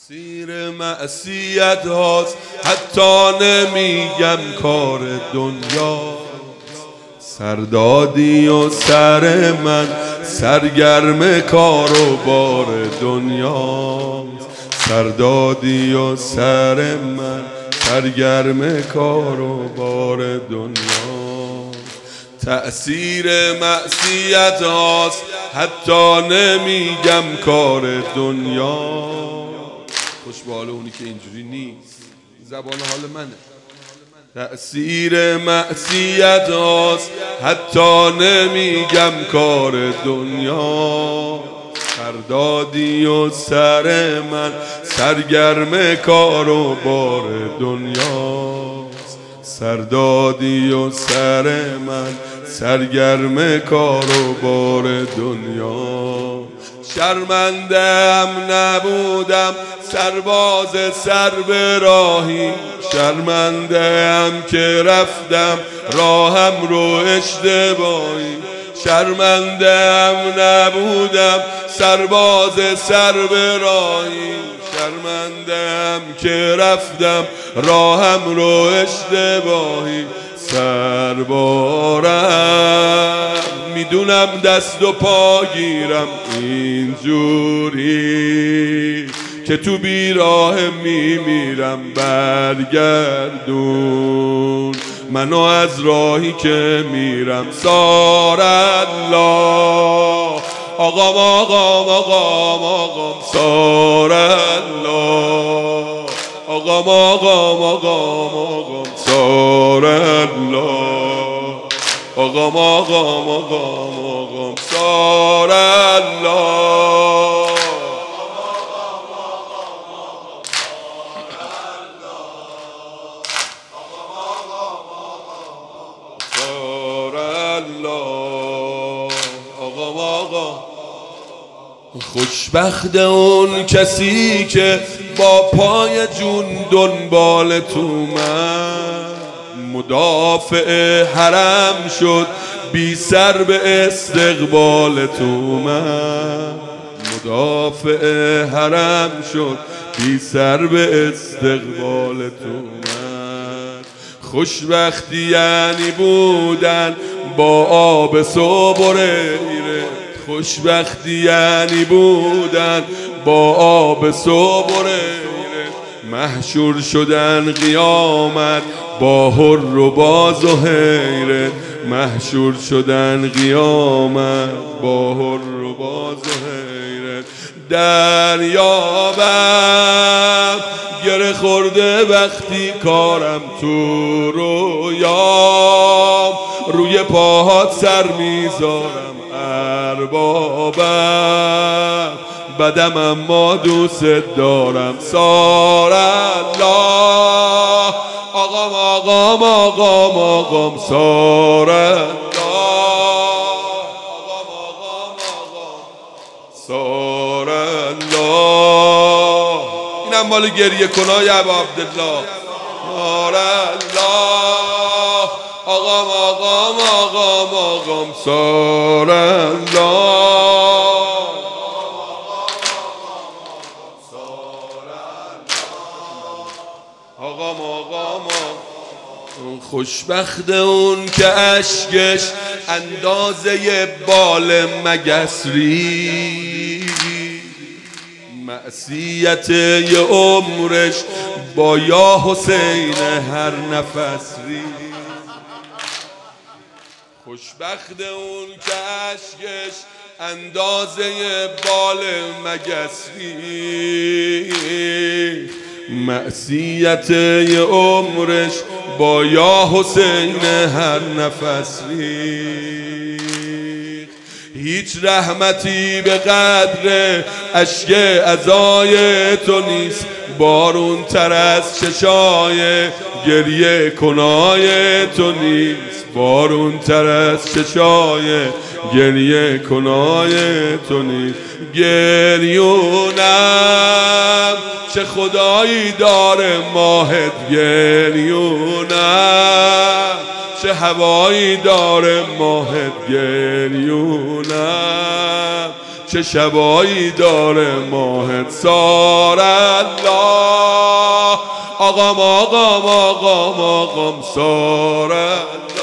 سیر معصیت هاست، حتی نمیگم کار دنیا. سردادی و سر من سرگرم کار و بار دنیا. سردادی و سر من سرگرم کار و بار دنیا. تأثیر معصیت هاست، حتی نمیگم کار دنیا. خوش به حال اونی که اینجوری نیست، زبان حال منه. تأثیر معصیت هاست، حتی نمیگم کار دنیا. سردادی و سر من سرگرم کار و بار دنیا. سردادی و سر من سرگرم کار و بار دنیا. شرمنده‌ام نبودم سرباز سر به راهی. شرمنده‌ام که رفتم راهم رو اشتباهی. شرمنده‌ام نبودم سرباز سر به راهی. شرمنده‌ام که رفتم راهم رو اشتباهی. سربارم میدونم دست و پا گیرم اینجوری که تو بیراه میمیرم. برگردون منو از راهی که میرم. سار الله آقام آقام آقام آقام. سار الله آقام آقام آقام آقام. سار الله آقام آقام آقام آقام. سار الله سار الله آقام آقام. خوشبخت اون کسی که با پای جون دنبال تو من. مدافع حرم شد بی سر به استقبال تو من. مدافع حرم شد بی سر به استقبال تو من. خوشبختی یعنی بودن با آب صبح و ریره. خوشبختی یعنی بودن با آب صبح و ریره. محشور شدن قیامت با حر و باز و حیرت. محشور شدن قیامت با حر و باز و حیرت. دریابم گره خورده وقتی کارم تو رویام. روی پاهات سر میذارم اربابم. بدم اما دوست دارم. سار الله آقام آقام آقام آقام. سار الله آقام آقام آقام. سار الله. اینم مال گریه کنای ابا عبدالله. سار الله آقام آقام آقام آقام. سار الله آقام آقام. خوشبخت اون که اشکش اندازه بال مگس ری. معصیت یه عمرش با یا حسین هر نفس ری. خوشبخت اون که اشکش اندازه بال مگس ری. معصیت یه عمرش با یا حسین هر نفس ریخت. هیچ رحمتی به قدر اشک عزای تو نیست. بارون تر از چشای گریه کنای تو نیست. بارون تر از چشای گریه کنای تو نیست. گریونم چه خدایی داره ماهت. گریونم چه هوایی داره ماهت. گریونم چه شبایی داره ماهت سار الله. آقام آقام آقام آقام سار الله.